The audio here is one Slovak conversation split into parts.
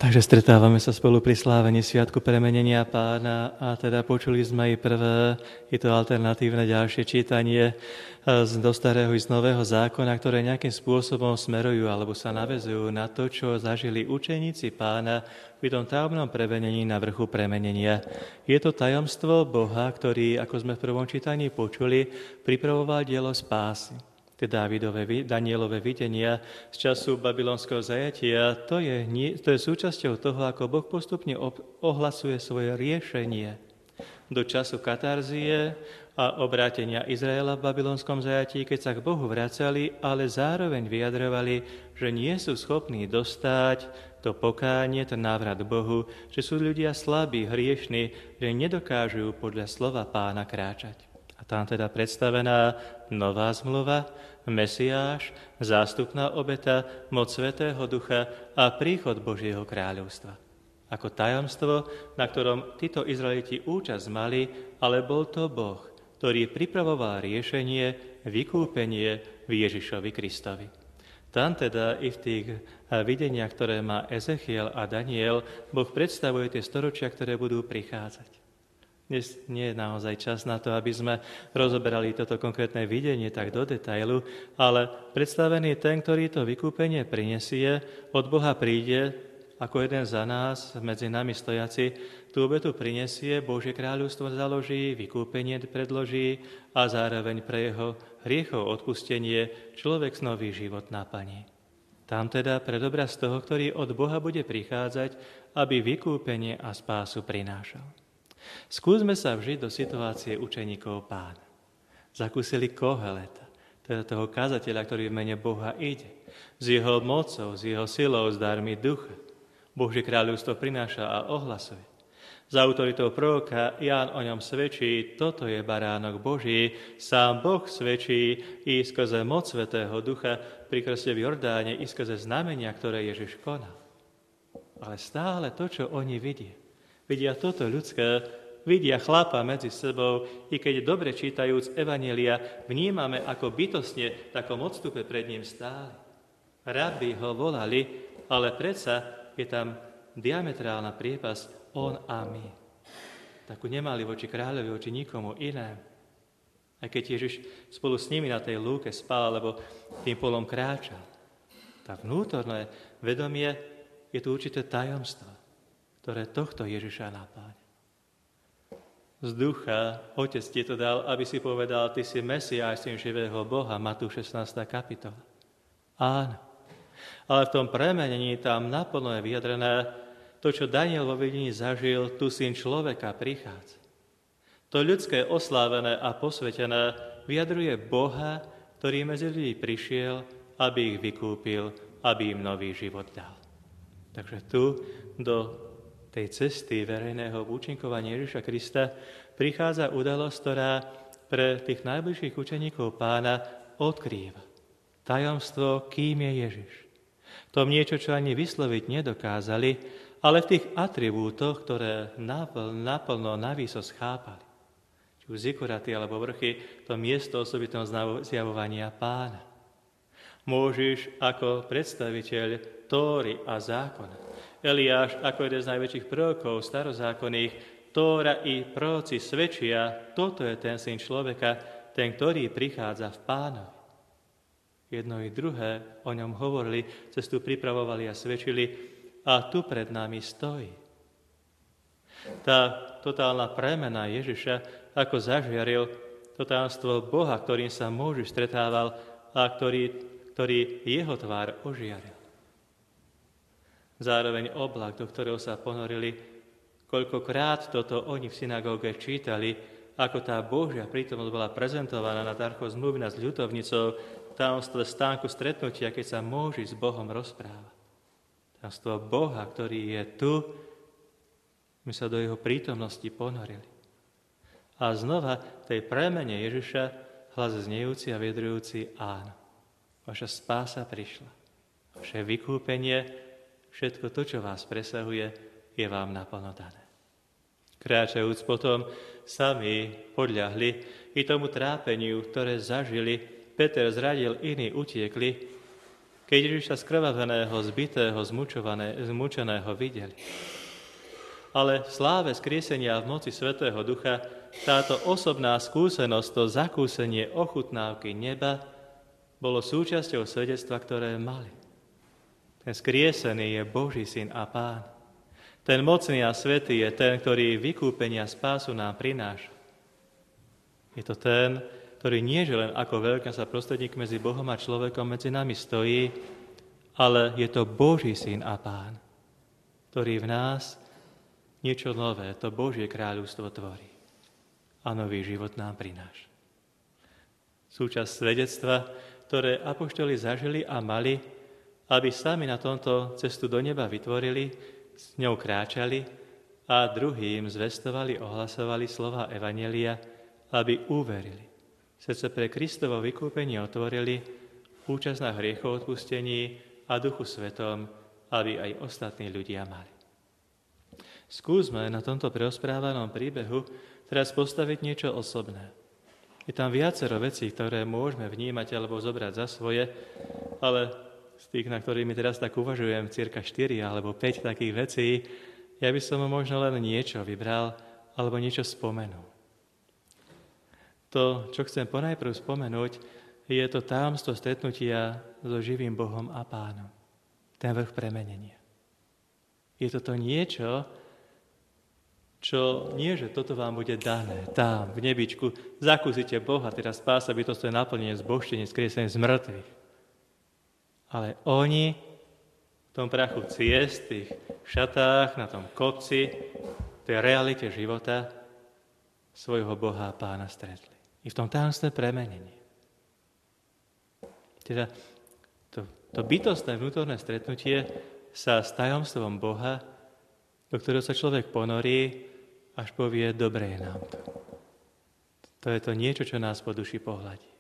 Takže stretávame sa spolu pri slávení Sviatku premenenia Pána a teda počuli sme aj prvé, je to alternatívne ďalšie čítanie do Starého i z Nového zákona, ktoré nejakým spôsobom smerujú alebo sa naväzujú na to, čo zažili učeníci Pána pri tom tajomnom premenení na vrchu premenenia. Je to tajomstvo Boha, ktorý, ako sme v prvom čítaní počuli, pripravoval dielo spásy. Teda Danielové videnia z času babylonského zajatia, to je súčasťou toho, ako Boh postupne ohlasuje svoje riešenie do času katarzie a obrátenia Izraela v babylonskom zajatí, keď sa k Bohu vracali, ale zároveň vyjadrovali, že nie sú schopní dostať to pokánie, ten návrat Bohu, že sú ľudia slabí, hriešní, že nedokážu podľa slova Pána kráčať. A tam teda predstavená nová zmluva, Mesiáš, zástupná obeta, moc Svätého Ducha a príchod Božieho kráľovstva. Ako tajomstvo, na ktorom títo Izraeliti účasť mali, ale bol to Boh, ktorý pripravoval riešenie, vykúpenie v Ježišovi Kristovi. Tam teda i v tých videniach, ktoré má Ezechiel a Daniel, Boh predstavuje tie storočia, ktoré budú prichádzať. Dnes nie je naozaj čas na to, aby sme rozoberali toto konkrétne videnie tak do detailu, ale predstavený ten, ktorý to vykúpenie prinesie, od Boha príde, ako jeden za nás, medzi nami stojaci, tú obetu prinesie, Božie kráľovstvo založí, vykúpenie predloží a zároveň pre jeho hriechov odpustenie človek nový život naplní. Tam teda pred obraz toho, ktorý od Boha bude prichádzať, aby vykúpenie a spásu prinášal. Skúsme sa vžiť do situácie učeníkov Pána. Zakúsili Koheleta, teda toho kazateľa, ktorý v mene Boha ide, s jeho mocou, s jeho silou, s darmi ducha. Božie kráľovstvo prináša a ohlasuje. Za autoritou proroka Ján o ňom svedčí, toto je baránok Boží, sám Boh svedčí i skrze moc Svätého Ducha pri krste v Jordáne i skrze znamenia, ktoré Ježiš konal. Ale stále to, čo oni vidia toto ľudské, vidia chlapa medzi sebou, i keď dobre čítajúc Evanjelia, vnímame, ako bytostne v takom odstupe pred ním stáli. Rabi ho volali, ale predsa je tam diametrálna priepasť on a my. Takú nemali voči kráľovi, voči nikomu inému. Aj keď Ježiš spolu s nimi na tej lúke spal, alebo tým polom kráčal. Tá vnútorné vedomie je tu určité tajomstvo, ktoré tohto Ježiša napáňa. Z ducha Otec ti to dal, aby si povedal, ty si Mesiáš, syn živého Boha, Matúš 16. kapitola. Áno. Ale v tom premenení tam naplno je vyjadrené to, čo Daniel vo videní zažil, tu Syn človeka prichádza. To ľudské oslávené a posvetené vyjadruje Boha, ktorý medzi ľudí prišiel, aby ich vykúpil, aby im nový život dal. Takže tu do tej cesty verejného účinkovania Ježiša Krista prichádza udalosť, ktorá pre tých najbližších učeníkov Pána odkrýva tajomstvo, kým je Ježiš. To niečo, čo ani vysloviť nedokázali, ale v tých atribútoch, ktoré naplno navýso schápali. Či už zikuraty alebo vrchy, to miesto osobitného zjavovania Pána. Môžiš ako predstaviteľ Tóry a zákona, Eliáš ako jeden z najväčších prorokov starozákonných, Tóra i proroci svedčia, toto je ten Syn človeka, ten, ktorý prichádza v Pánovi. Jedno i druhé o ňom hovorili, cestu pripravovali a svedčili a tu pred nami stojí. Tá totálna premena Ježiša, ako zažiaril to tajomstvo Boha, ktorým sa muž stretával a ktorý jeho tvár ožiaril. Zároveň oblak, do ktorého sa ponorili, koľkokrát toto oni v synagóge čítali, ako tá Božia prítomnosť bola prezentovaná na darchoch zmluvy nad ľutovnicou, tajomstvo stánku stretnutia, keď sa Móži s Bohom rozpráva. Tajomstvo Boha, ktorý je tu, my sa do jeho prítomnosti ponorili. A znova tej premene Ježiša hlas znejúci a vyjadrujúci áno. Vaša spása prišla. Vaše vykúpenie, všetko to, čo vás presahuje, je vám naplno dané. Kráčajúc potom, sami podľahli i tomu trápeniu, ktoré zažili. Peter zradil, iní utiekli. keď Ježiša skrvaveného, zbitého, zmučeného videli. Ale v sláve skriesenia v moci Svätého Ducha táto osobná skúsenosť, to zakúsenie ochutnávky neba, bolo súčasťou svedectva, ktoré mali. Ten skriesený je Boží syn a Pán. Ten mocný a svätý je ten, ktorý vykúpenia spásu nám prináša. Je to ten, ktorý nie je len ako veľkňaz a prostredník medzi Bohom a človekom medzi nami stojí, ale je to Boží syn a Pán, ktorý v nás niečo nové, to Božie kráľovstvo tvorí a nový život nám prináša. Súčasť svedectva, ktoré apoštoli zažili a mali, aby sami na tomto cestu do neba vytvorili, s ňou kráčali a druhým zvestovali, ohlasovali slova evanjelia, aby uverili. Srdce pre Kristovo vykúpenie otvorili, účasť na hriechov odpustení a Duchu Svetom, aby aj ostatní ľudia mali. Skúsme na tomto preosprávanom príbehu teraz postaviť niečo osobné. Je tam viacero vecí, ktoré môžeme vnímať alebo zobrať za svoje, ale z tých, na ktorými teraz tak uvažujem, cirka 4 alebo 5 takých vecí, ja by som možno len niečo vybral alebo niečo spomenul. To, čo chcem ponajprv spomenúť, je to tajomstvo stretnutia so živým Bohom a Pánom. Ten vrch premenenia. Je to niečo, čo nie, že toto vám bude dané, tam, v nebičku, zakúsite Boha, teraz spása bytostné naplnenie, zbožtenie, skriesenie z mŕtvych. Ale oni v tom prachu ciest, tých šatách, na tom kopci, v tej realite života svojho Boha a Pána stretli. I v tom tajomstve premenenie. Teda to bytostné vnútorné stretnutie sa s tajomstvom Boha, do ktorého sa človek ponorí, až povie, dobre je nám to. To je to niečo, čo nás po duši pohľadí.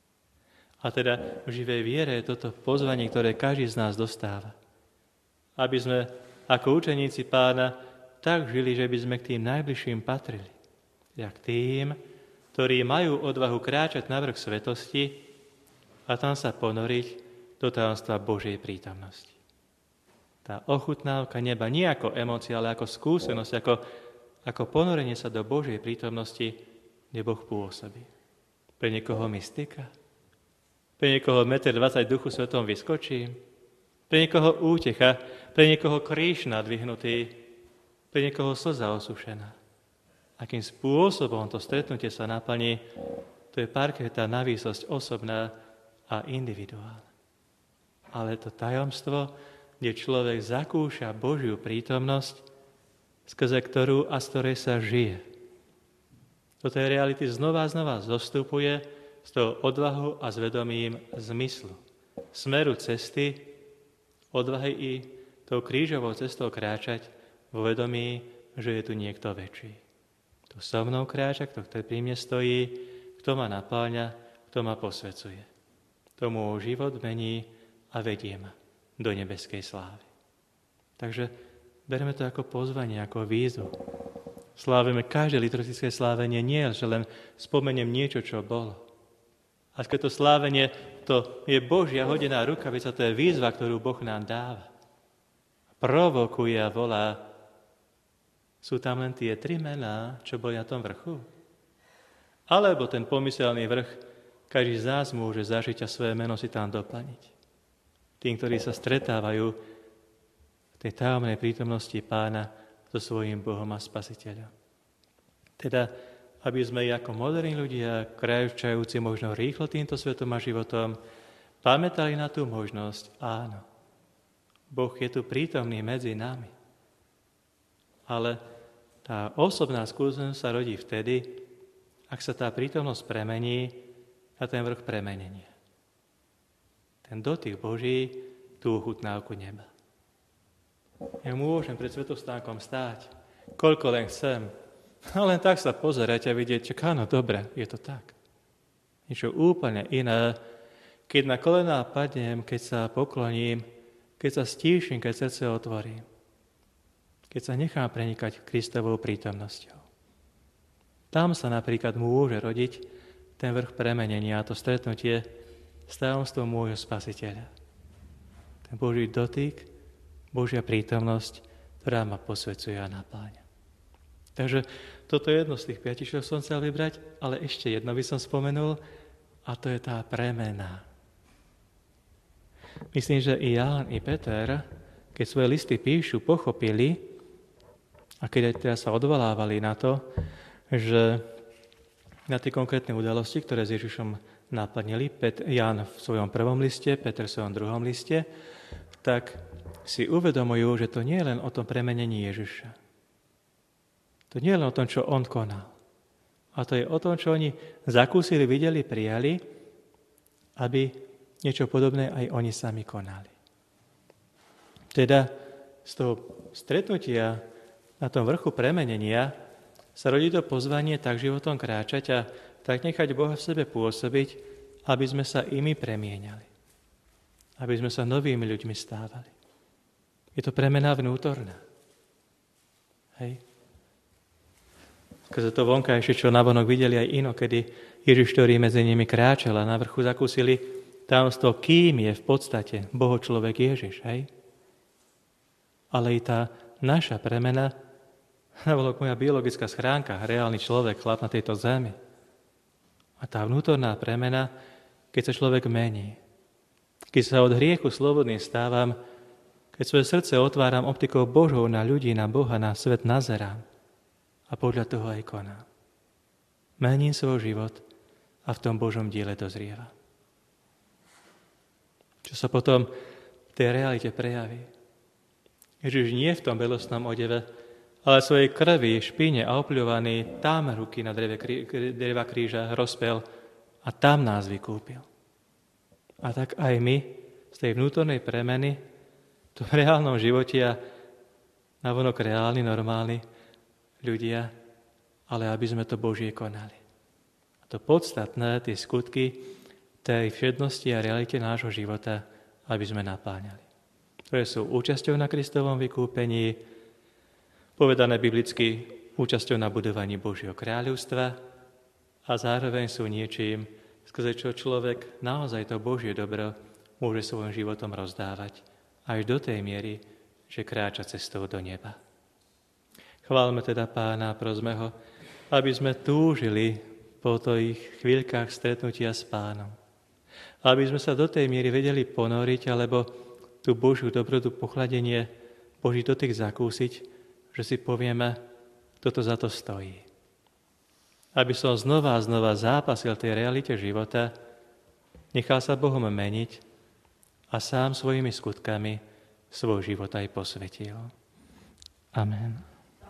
A teda v živej viere je toto pozvanie, ktoré každý z nás dostáva. Aby sme ako učeníci Pána tak žili, že by sme k tým najbližším patrili. Jak tým, ktorí majú odvahu kráčať na vrch svetosti a tam sa ponoriť do tajomstva Božej prítomnosti. Tá ochutnávka neba nie ako emócia, ale ako skúsenosť, ako ponorenie sa do Božej prítomnosti, kde Boh pôsobí. Pre niekoho mystika, pre niekoho 1,20 m Duchu Svetom vyskočí, pre niekoho útecha, pre niekoho kríž nadvihnutý, pre niekoho slza osušená. Akým spôsobom to stretnutie sa naplní, to je parketa na výsosť osobná a individuálna. Ale to tajomstvo, kde človek zakúša Božiu prítomnosť, skrze ktorú a z ktorej sa žije. Do tej reality znova a znova zostupuje s tou odvahou a zvedomím zmyslu, smeru cesty, odvahy i tou krížovou cestou kráčať vo vedomí, že je tu niekto väčší. Kto so mnou kráča, kto pri mne stojí, kto ma napáľa, kto ma posvecuje. Kto môj život mení a vedie ma do nebeskej slávy. Takže bereme to ako pozvanie, ako výzvu. Slávime každé liturgické slávenie nie, že len spomeniem niečo, čo bolo. A keď to slávenie, to je Božia hodená rukavica, to je výzva, ktorú Boh nám dáva. Provokuje a volá. Sú tam len tie 3 mená, čo boli na tom vrchu? Alebo ten pomyselný vrch, každý z nás môže zažiť a svoje meno si tam doplniť. Tým, ktorí sa stretávajú v tej tajomnej prítomnosti Pána so svojím Bohom a Spasiteľom. Teda, aby sme ako moderní ľudia, kráčajúci možno rýchlo týmto svetom a životom, pamätali na tú možnosť, áno, Boh je tu prítomný medzi nami. Ale tá osobná skúsenosť sa rodí vtedy, ak sa tá prítomnosť premení na ten vrch premenenia. Ten dotyk Boží, tú chutnávku neba. Ja môžem pred svetostánkom stáť, koľko len chcem, a len tak sa pozerať a vidieť, že áno, dobre, je to tak. Niečo úplne iné, keď na kolená padnem, keď sa pokloním, keď sa stíšim, keď srdce otvorím, keď sa nechám prenikať Kristovou prítomnosťou. Tam sa napríklad môže rodiť ten vrch premenenia, to stretnutie s tajomstvom môjho Spasiteľa. Ten Boží dotyk, Božia prítomnosť, ktorá ma posvedzuje a napáňa. Takže toto je jedno z tých 5, čo som chcel vybrať, ale ešte jedno by som spomenul, a to je tá premena. Myslím, že i Ján, i Peter, keď svoje listy píšu, pochopili, a keď aj teraz sa odvolávali na to, že na tie konkrétne udalosti, ktoré s Ježišom naplnili, Ján v svojom prvom liste, Peter v svojom druhom liste, tak si uvedomujú, že to nie je len o tom premenení Ježiša. To nie je len o tom, čo on konal. A to je o tom, čo oni zakúsili, videli, prijali, aby niečo podobné aj oni sami konali. Teda z toho stretnutia na tom vrchu premenenia sa rodí to pozvanie tak životom kráčať a tak nechať Boha v sebe pôsobiť, aby sme sa imi premieňali. Aby sme sa novými ľuďmi stávali. Je to premena vnútorná. Hej? Skrze to vonkajšie, čo navonok videli aj inokedy, Ježiš, ktorý medzi nimi kráčal a na vrchu zakúsili tajomstvo, kým je v podstate Bohočlovek Ježiš, hej? Ale i tá naša premena, navolok moja biologická schránka, reálny človek, chlap na tejto zemi. A tá vnútorná premena, keď sa človek mení. Keď sa od hriechu slobodný stávam, keď svoje srdce otváram optikou Božou na ľudí, na Boha, na svet nazerám. A podľa toho aj konám. Mením svoj život a v tom Božom diele dozrievam. Čo sa potom v tej realite prejaví. Ježiš nie v tom belostnom odeve, ale svojej krvi, špine a opľovaný tam ruky na dreva kríža rozpel a tam nás vykúpil. A tak aj my z tej vnútornej premeny v tom reálnom živote a navonok reálni, normálni ľudia, ale aby sme to Božie konali. A to podstatné, tie skutky tej všednosti a realite nášho života, aby sme napáňali. Ktoré sú účasťou na Kristovom vykúpení, povedané biblicky účasťou na budovaní Božieho kráľovstva a zároveň sú niečím, skrze čo človek naozaj to Božie dobro môže svojim životom rozdávať až do tej miery, že kráča cestou do neba. Chválme teda Pána a prosme ho, aby sme túžili po tých chvíľkach stretnutia s Pánom. Aby sme sa do tej miery vedeli ponoriť, alebo tú Božiu dobrotu, pochladenie, Boží dotyk zakúsiť, že si povieme, toto za to stojí. Aby som znova a znova zápasil tej realite života, nechal sa Bohom meniť a sám svojimi skutkami svoj život aj posvetil. Amen.